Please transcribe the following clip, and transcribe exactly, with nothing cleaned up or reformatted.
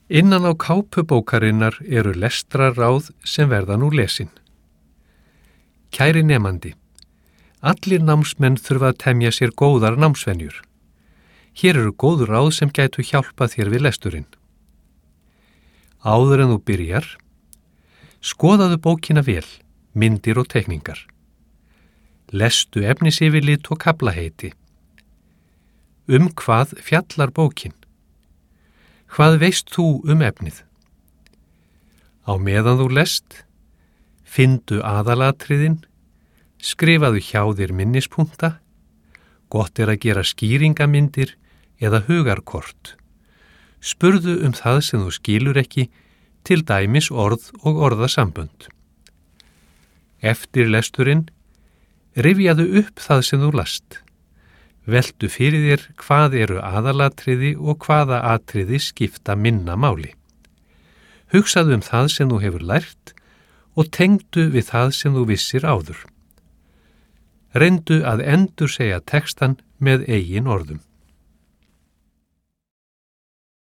Innan á kápubókarinnar eru lestrarráð sem verða nú lesin. Kæri nemandi, allir námsmenn þurfa að temja sér góðar námsvenjur. Hér eru góð ráð sem gætu hjálpað þér við lesturinn. Áður en þú byrjar, skoðaðu bókina vel, myndir og teikningar. Lestu efnisyfirlit og kaflaheiti. Um hvað fjallar bókin? Hvað veist þú um efnið? Á meðan þú lest, finndu aðalatriðin, skrifaðu hjá þér minnispunkta, gott er að gera skýringamyndir eða hugarkort. Spurðu um það sem þú skilur ekki, til dæmis orð og orðasambönd. Eftir lesturinn, rifjaðu upp það sem þú last. Veltu fyrir þér hvað eru aðalatriði og hvaða atriði skipta minna máli. Hugsaðu um það sem þú hefur lært og tengdu við það sem þú vissir áður. Reyndu að endursegja textan með eigin orðum.